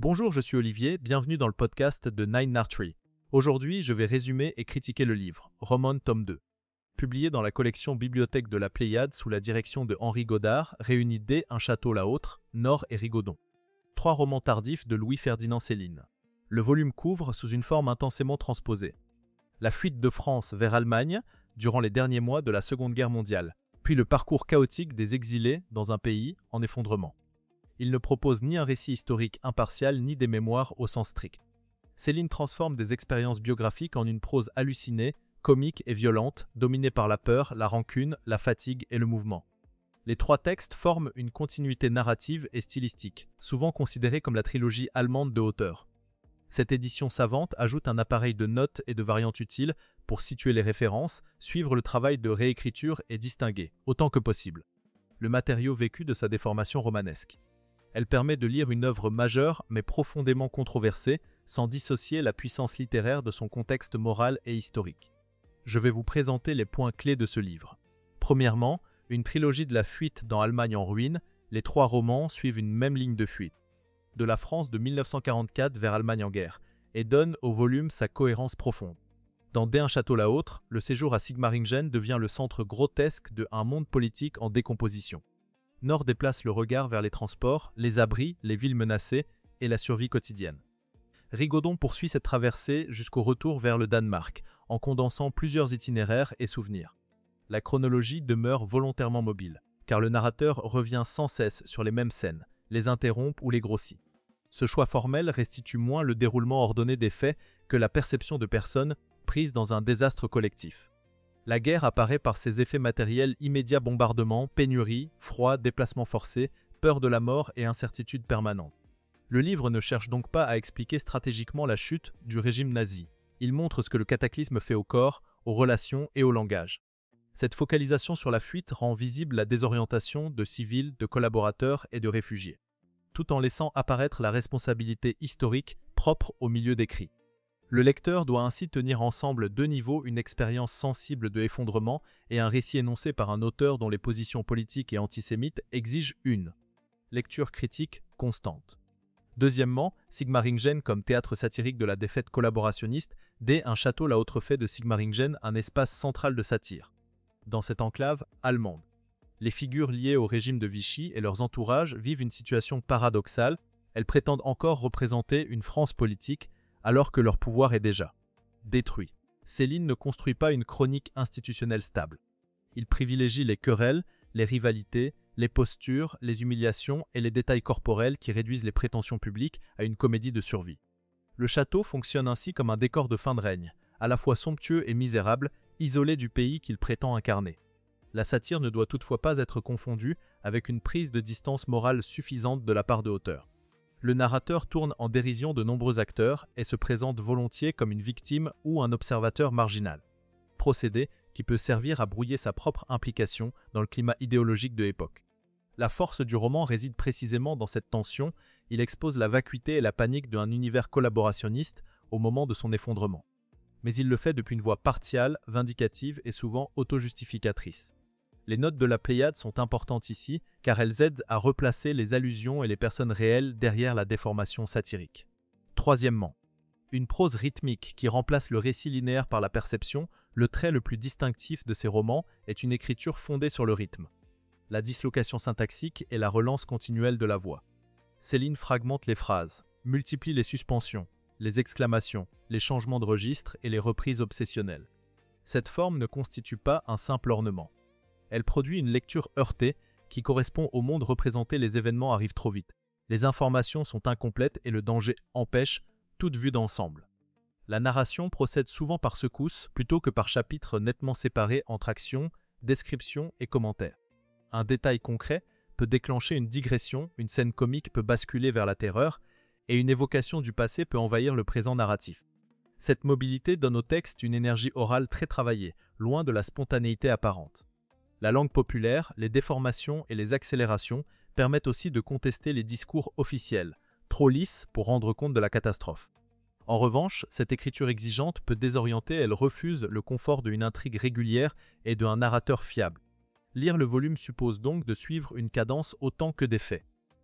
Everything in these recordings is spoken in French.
Bonjour, je suis Olivier, bienvenue dans le podcast de Nine Archery. Aujourd'hui, je vais résumer et critiquer le livre, Roman tome 2. Publié dans la collection Bibliothèque de la Pléiade sous la direction de Henri Godard, réunit dès Un château la autre, Nord et Rigaudon. 3 romans tardifs de Louis-Ferdinand Céline. Le volume couvre sous une forme intensément transposée. La fuite de France vers Allemagne durant les derniers mois de la Seconde Guerre mondiale, puis le parcours chaotique des exilés dans un pays en effondrement. Il ne propose ni un récit historique impartial ni des mémoires au sens strict. Céline transforme des expériences biographiques en une prose hallucinée, comique et violente, dominée par la peur, la rancune, la fatigue et le mouvement. Les 3 textes forment une continuité narrative et stylistique, souvent considérée comme la trilogie allemande de hauteur. Cette édition savante ajoute un appareil de notes et de variantes utiles pour situer les références, suivre le travail de réécriture et distinguer, autant que possible, le matériau vécu de sa déformation romanesque. Elle permet de lire une œuvre majeure mais profondément controversée, sans dissocier la puissance littéraire de son contexte moral et historique. Je vais vous présenter les points clés de ce livre. Premièrement, une trilogie de la fuite dans Allemagne en ruine, les 3 romans suivent une même ligne de fuite, de la France de 1944 vers Allemagne en guerre, et donnent au volume sa cohérence profonde. Dans Dès un château la autre, le séjour à Sigmaringen devient le centre grotesque d'un monde politique en décomposition. Nord déplace le regard vers les transports, les abris, les villes menacées et la survie quotidienne. Rigaudon poursuit cette traversée jusqu'au retour vers le Danemark, en condensant plusieurs itinéraires et souvenirs. La chronologie demeure volontairement mobile, car le narrateur revient sans cesse sur les mêmes scènes, les interrompt ou les grossit. Ce choix formel restitue moins le déroulement ordonné des faits que la perception de personnes prises dans un désastre collectif. La guerre apparaît par ses effets matériels immédiats: bombardements, pénuries, froid, déplacements forcés, peur de la mort et incertitude permanente. Le livre ne cherche donc pas à expliquer stratégiquement la chute du régime nazi. Il montre ce que le cataclysme fait au corps, aux relations et au langage. Cette focalisation sur la fuite rend visible la désorientation de civils, de collaborateurs et de réfugiés, tout en laissant apparaître la responsabilité historique propre au milieu décrit. Le lecteur doit ainsi tenir ensemble 2 niveaux: une expérience sensible de effondrement et un récit énoncé par un auteur dont les positions politiques et antisémites exigent une lecture critique constante. Deuxièmement, Sigmaringen comme théâtre satirique de la défaite collaborationniste, Dès un château la autre fait de Sigmaringen un espace central de satire. Dans cette enclave allemande, les figures liées au régime de Vichy et leurs entourages vivent une situation paradoxale. Elles prétendent encore représenter une France politique, alors que leur pouvoir est déjà détruit. Céline ne construit pas une chronique institutionnelle stable. Il privilégie les querelles, les rivalités, les postures, les humiliations et les détails corporels qui réduisent les prétentions publiques à une comédie de survie. Le château fonctionne ainsi comme un décor de fin de règne, à la fois somptueux et misérable, isolé du pays qu'il prétend incarner. La satire ne doit toutefois pas être confondue avec une prise de distance morale suffisante de la part de l'auteur. Le narrateur tourne en dérision de nombreux acteurs et se présente volontiers comme une victime ou un observateur marginal. Procédé qui peut servir à brouiller sa propre implication dans le climat idéologique de l'époque. La force du roman réside précisément dans cette tension. Il expose la vacuité et la panique d'un univers collaborationniste au moment de son effondrement. Mais il le fait depuis une voix partiale, vindicative et souvent auto-justificatrice. Les notes de la Pléiade sont importantes ici, car elles aident à replacer les allusions et les personnes réelles derrière la déformation satirique. Troisièmement, une prose rythmique qui remplace le récit linéaire par la perception. Le trait le plus distinctif de ces romans est une écriture fondée sur le rythme, la dislocation syntaxique et la relance continuelle de la voix. Céline fragmente les phrases, multiplie les suspensions, les exclamations, les changements de registre et les reprises obsessionnelles. Cette forme ne constitue pas un simple ornement. Elle produit une lecture heurtée qui correspond au monde représenté. Les événements arrivent trop vite, les informations sont incomplètes et le danger empêche toute vue d'ensemble. La narration procède souvent par secousses plutôt que par chapitres nettement séparés entre action, description et commentaires. Un détail concret peut déclencher une digression, une scène comique peut basculer vers la terreur, et une évocation du passé peut envahir le présent narratif. Cette mobilité donne au texte une énergie orale très travaillée, loin de la spontanéité apparente. La langue populaire, les déformations et les accélérations permettent aussi de contester les discours officiels, trop lisses pour rendre compte de la catastrophe. En revanche, cette écriture exigeante peut désorienter. Elle refuse le confort d'une intrigue régulière et d'un narrateur fiable. Lire le volume suppose donc de suivre une cadence autant que des faits.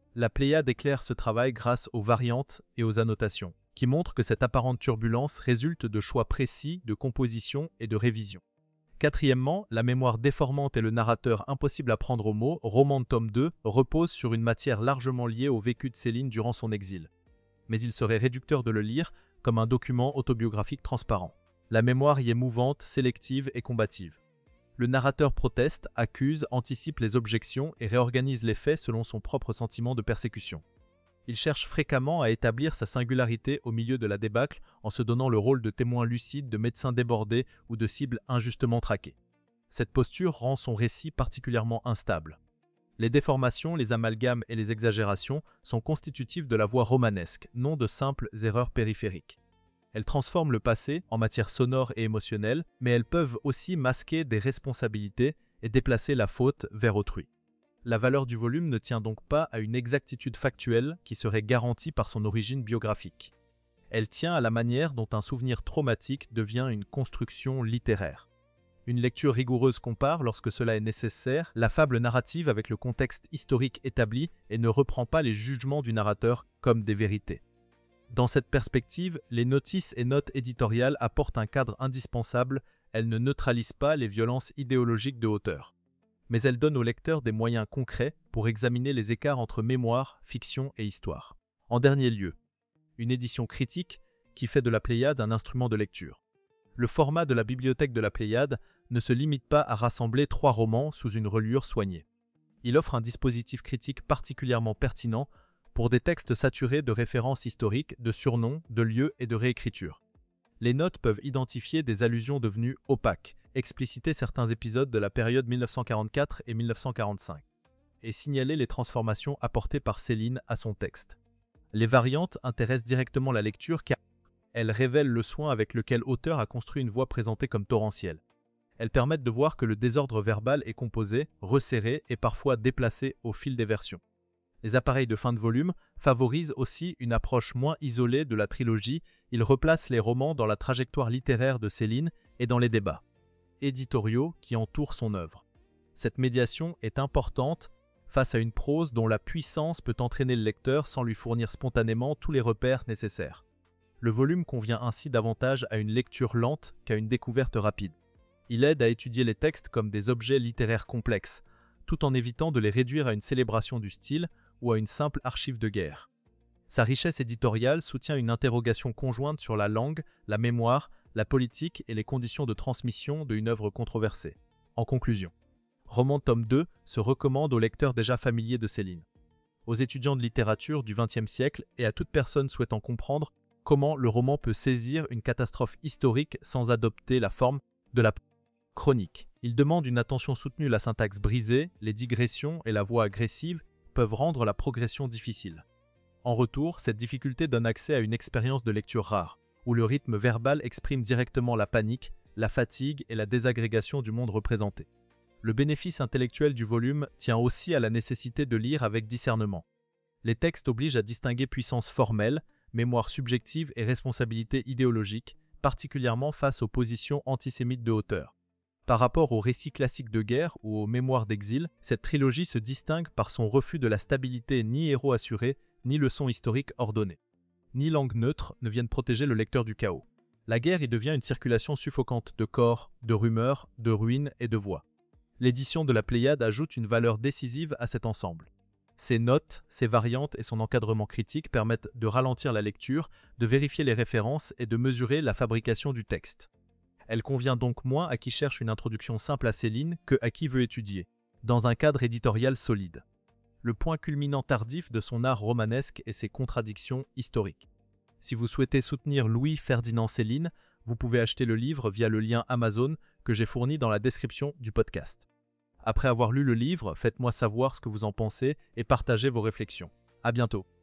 La Pléiade éclaire ce travail grâce aux variantes et aux annotations, qui montrent que cette apparente turbulence résulte de choix précis de composition et de révision. Quatrièmement, la mémoire déformante et le narrateur impossible à prendre au mot, roman de tome 2, reposent sur une matière largement liée au vécu de Céline durant son exil. Mais il serait réducteur de le lire comme un document autobiographique transparent. La mémoire y est mouvante, sélective et combative. Le narrateur proteste, accuse, anticipe les objections et réorganise les faits selon son propre sentiment de persécution. Il cherche fréquemment à établir sa singularité au milieu de la débâcle en se donnant le rôle de témoin lucide, de médecin débordé ou de cible injustement traquée. Cette posture rend son récit particulièrement instable. Les déformations, les amalgames et les exagérations sont constitutifs de la voix romanesque, non de simples erreurs périphériques. Elles transforment le passé en matière sonore et émotionnelle, mais elles peuvent aussi masquer des responsabilités et déplacer la faute vers autrui. La valeur du volume ne tient donc pas à une exactitude factuelle qui serait garantie par son origine biographique. Elle tient à la manière dont un souvenir traumatique devient une construction littéraire. Une lecture rigoureuse compare, lorsque cela est nécessaire, la fable narrative avec le contexte historique établi et ne reprend pas les jugements du narrateur comme des vérités. Dans cette perspective, les notices et notes éditoriales apportent un cadre indispensable, elles ne neutralisent pas les violences idéologiques de auteur. Mais elles donnent au lecteur des moyens concrets pour examiner les écarts entre mémoire, fiction et histoire. En dernier lieu, une édition critique qui fait de la Pléiade un instrument de lecture. Le format de la bibliothèque de la Pléiade ne se limite pas à rassembler 3 romans sous une reliure soignée. Il offre un dispositif critique particulièrement pertinent pour des textes saturés de références historiques, de surnoms, de lieux et de réécritures. Les notes peuvent identifier des allusions devenues opaques, expliciter certains épisodes de la période 1944 et 1945, et signaler les transformations apportées par Céline à son texte. Les variantes intéressent directement la lecture car elles révèlent le soin avec lequel l'auteur a construit une voix présentée comme torrentielle. Elles permettent de voir que le désordre verbal est composé, resserré et parfois déplacé au fil des versions. Les appareils de fin de volume favorisent aussi une approche moins isolée de la trilogie, ils replacent les romans dans la trajectoire littéraire de Céline et dans les débats éditoriaux qui entourent son œuvre. Cette médiation est importante face à une prose dont la puissance peut entraîner le lecteur sans lui fournir spontanément tous les repères nécessaires. Le volume convient ainsi davantage à une lecture lente qu'à une découverte rapide. Il aide à étudier les textes comme des objets littéraires complexes, tout en évitant de les réduire à une célébration du style ou à une simple archive de guerre. Sa richesse éditoriale soutient une interrogation conjointe sur la langue, la mémoire, la politique et les conditions de transmission d'une œuvre controversée. En conclusion, Roman tome 2 se recommande aux lecteurs déjà familiers de Céline, aux étudiants de littérature du XXe siècle et à toute personne souhaitant comprendre comment le roman peut saisir une catastrophe historique sans adopter la forme de la chronique. Il demande une attention soutenue, la syntaxe brisée, les digressions et la voix agressive peuvent rendre la progression difficile. En retour, cette difficulté donne accès à une expérience de lecture rare, où le rythme verbal exprime directement la panique, la fatigue et la désagrégation du monde représenté. Le bénéfice intellectuel du volume tient aussi à la nécessité de lire avec discernement. Les textes obligent à distinguer puissance formelle, mémoire subjective et responsabilité idéologique, particulièrement face aux positions antisémites de auteur. Par rapport aux récits classiques de guerre ou aux mémoires d'exil, cette trilogie se distingue par son refus de la stabilité ni héros assuré, ni leçon historique ordonnée. Ni langue neutre ne viennent protéger le lecteur du chaos. La guerre y devient une circulation suffocante de corps, de rumeurs, de ruines et de voix. L'édition de la Pléiade ajoute une valeur décisive à cet ensemble. Ses notes, ses variantes et son encadrement critique permettent de ralentir la lecture, de vérifier les références et de mesurer la fabrication du texte. Elle convient donc moins à qui cherche une introduction simple à Céline que à qui veut étudier, dans un cadre éditorial solide. Le point culminant tardif de son art romanesque est ses contradictions historiques. Si vous souhaitez soutenir Louis-Ferdinand Céline, vous pouvez acheter le livre via le lien Amazon que j'ai fourni dans la description du podcast. Après avoir lu le livre, faites-moi savoir ce que vous en pensez et partagez vos réflexions. À bientôt.